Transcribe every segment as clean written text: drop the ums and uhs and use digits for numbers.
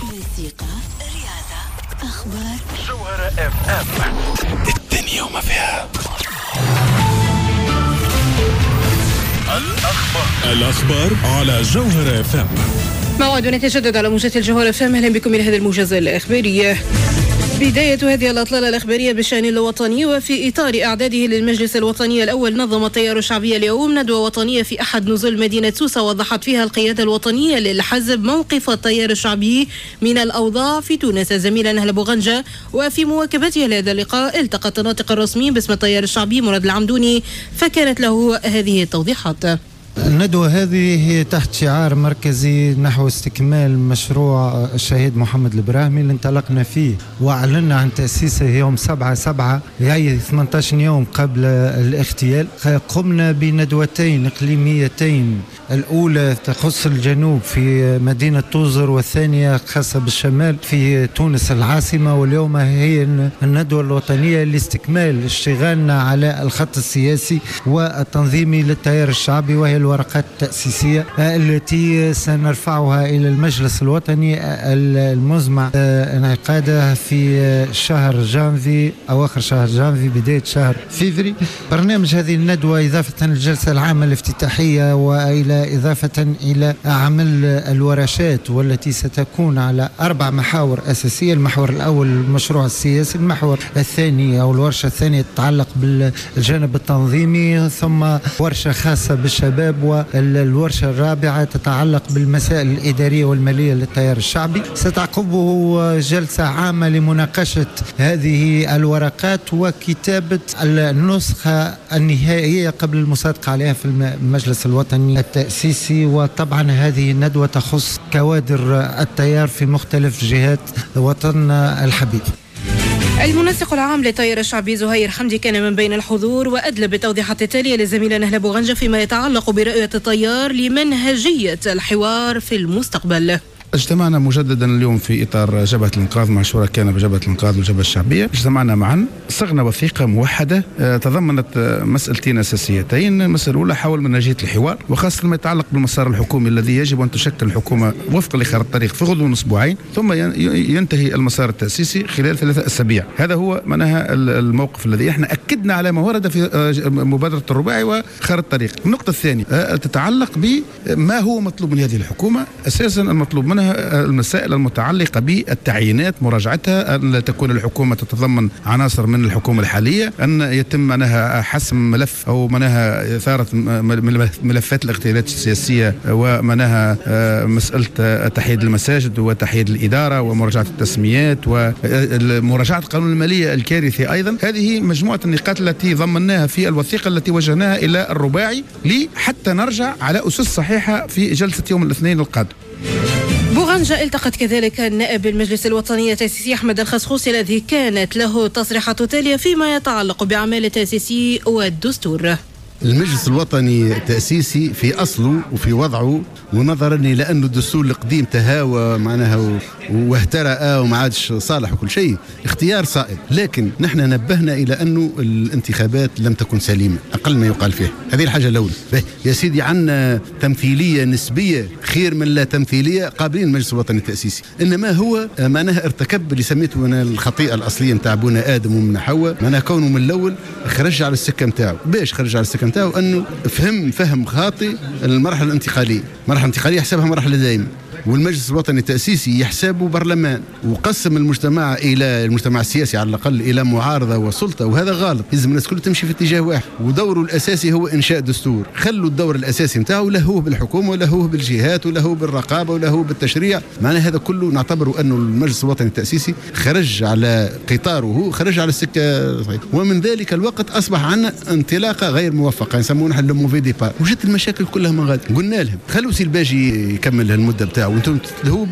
موسيقى، رياضة، أخبار. جوهرة اف ام، الدنيا وما فيها. الأخبار على جوهرة اف ام. موعدنا يتجدد على موجات الجوهرة اف ام. أهلا بكم إلى هذه الموجة الإخبارية. بداية هذه الأطلالة الإخبارية بالشأن الوطني، وفي إطار إعداده للمجلس الوطني الأول نظم التيار الشعبي اليوم ندوة وطنية في أحد نزل مدينة سوسة، وضحت فيها القيادة الوطنية للحزب موقف التيار الشعبي من الأوضاع في تونس. زميلنا نهل بوغنجة وفي مواكبته لهذا اللقاء التقى الناطق الرسمي باسم التيار الشعبي مراد العمدوني، فكانت له هذه التوضيحات. الندوة هذه هي تحت شعار مركزي نحو استكمال مشروع الشهيد محمد البراهمي اللي انطلقنا فيه وأعلنا عن تأسيسه يوم 7/7، يعني 18 يوم قبل الاغتيال. قمنا بندوتين إقليميتين، الأولى تخص الجنوب في مدينة توزر، والثانية خاصة بالشمال في تونس العاصمة. واليوم هي الندوة الوطنية لاستكمال اشتغالنا على الخط السياسي والتنظيمي للتيار الشعبي، وهي الورقات التأسيسية التي سنرفعها إلى المجلس الوطني المزمع انعقاده في شهر جانفي، أواخر شهر جانفي بداية شهر فيفري. برنامج هذه الندوة إضافة للجلسة العامة الافتتاحية وإلى إضافة إلى عمل الورشات، والتي ستكون على 4 محاور أساسية. المحور الأول المشروع السياسي، المحور الثاني أو الورشة الثانية تتعلق بالجانب التنظيمي، ثم ورشة خاصة بالشباب، والورشة الرابعة تتعلق بالمسائل الإدارية والمالية للتيار الشعبي. ستعقبه جلسة عامة لمناقشة هذه الورقات وكتابة النسخة النهائية قبل المصادقة عليها في المجلس الوطني التأسيسي. وطبعا هذه الندوة تخص كوادر التيار في مختلف جهات وطننا الحبيب. المنسق العام للتيار الشعبي زهير حمدي كان من بين الحضور، وأدلى بالتوضيحات التالية لزميلنا نهل بوغنجة فيما يتعلق برؤية التيار لمنهجية الحوار في المستقبل. اجتمعنا مجددا اليوم في إطار جبهة الإنقاذ مع شركائنا بجبهة الإنقاذ والجبهة الشعبية. اجتمعنا معا، صغنا وثيقة موحدة تضمنت مسألتين أساسيتين. المسألة الأولى حول منهجية الحوار، وخاصة ما يتعلق بالمسار الحكومي الذي يجب أن تشكل الحكومة وفقا لخارطة الطريق في غضون أسبوعين، ثم ينتهي المسار التأسيسي خلال 3 أسابيع. هذا هو معناها الموقف الذي احنا أكدنا على ما ورد في مبادرة الرباعي وخارطة الطريق. النقطة الثانية تتعلق بما هو مطلوب من هذه الحكومة. أساسا المطلوب منها المسائل المتعلقة بالتعيينات، مراجعتها، أن تكون الحكومة تتضمن عناصر من الحكومة الحالية، أن يتم منها حسم ملف أو منها إثارة ملفات الاغتيالات السياسية، ومنها مسألة تحييد المساجد وتحييد الإدارة ومراجعة التسميات ومراجعة القانون المالية الكارثي أيضا. هذه مجموعة النقاط التي ضمناها في الوثيقة التي وجهناها إلى الرباعي حتى نرجع على أسس صحيحة في جلسة يوم الاثنين القادم. بوغنجة التقت كذلك النائب المجلس الوطني التأسيسي أحمد الخسخوسي، الذي كانت له تصريحات تالية فيما يتعلق بأعمال التأسيسي والدستور. المجلس الوطني التأسيسي في أصله وفي وضعه، ونظرا إلى أن الدستور القديم تهاوى معناها واهترأ وما عادش صالح وكل شيء، اختيار صائب. لكن نحن نبهنا إلى أنه الانتخابات لم تكن سليمة، أقل ما يقال فيها. هذه الحاجة الأولى. يا سيدي عنا تمثيلية نسبية خير من لا تمثيلية، قابلين المجلس الوطني التأسيسي. إنما هو معناها ارتكب اللي سميته أنا الخطيئة الأصلية متاع أبونا آدم ومن حواء، معناها كونه من الأول خرج على السكة متاعه. باش خرج على السكة متاعه أنه فهم خاطئ المرحلة الانتقالية. المرحلة الانتقالية يحسبها مرحلة دائمة، والمجلس الوطني التأسيسي يحسبه برلمان، وقسم المجتمع إلى المجتمع السياسي على الأقل إلى معارضة وسلطة، وهذا غلط. لازم الناس كلها تمشي في اتجاه واحد، ودوره الأساسي هو إنشاء دستور. خلوا الدور الأساسي متاعه لا هو بالحكومة ولا هو بالجهات ولا هو بالرقابة ولا هو بالتشريع. معنى هذا كله نعتبره أنه المجلس الوطني التأسيسي خرج على قطاره، خرج على السكة، ومن ذلك الوقت أصبح عنا انطلاقة غير موفقة يسمونها الموفي ديبار، وجدت المشاكل كلها من غادي. قلنا لهم خلوا سي الباجي يكمل المدة بتاعه، وانتم تلهوا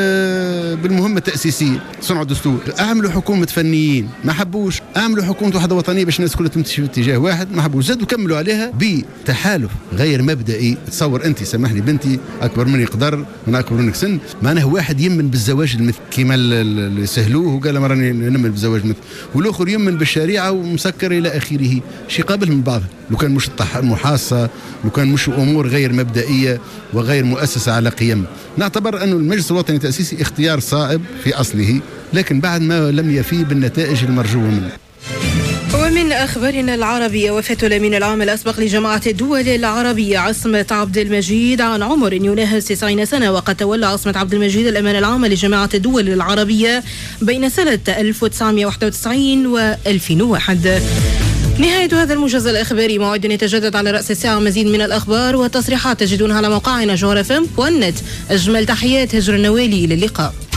بالمهمة التأسيسية، صنعوا دستور، اعملوا حكومة فنيين، ما حبوش. اعملوا حكومة وحدة وطنية باش الناس كلها تمشي في اتجاه واحد، ما حبوش. زادوا كملوا عليها بتحالف غير مبدئي. تصور انت، سامحني، بنتي اكبر مني قدر وانا اكبر منك سن، معناه واحد يمن بالزواج المثل كيما اللي سهلوه وقال راني نمن بالزواج المثل، والاخر يمن بالشريعة ومسكر الى اخره. شي قابل من بعض. لو كان مش محاصة، لو كان مش أمور غير مبدئية وغير مؤسسة على قيم. نعتبر أن المجلس الوطني التأسيسي اختيار صائب في أصله، لكن بعد ما لم يفي بالنتائج المرجوة منه. ومن أخبارنا العربية، وفاة الأمين العام الأسبق لجماعة الدول العربية عصمة عبد المجيد عن عمر يناهز 90 سنة، وقد تولى عصمة عبد المجيد الأمان العام لجماعة الدول العربية بين سنة 1991 و 2001. نهاية هذا الموجز الإخباري، موعد يتجدد على رأس الساعة. مزيد من الأخبار والتصريحات تجدونها على موقعنا جوهر FM.net. أجمل تحيات هجر النوالي، إلى اللقاء.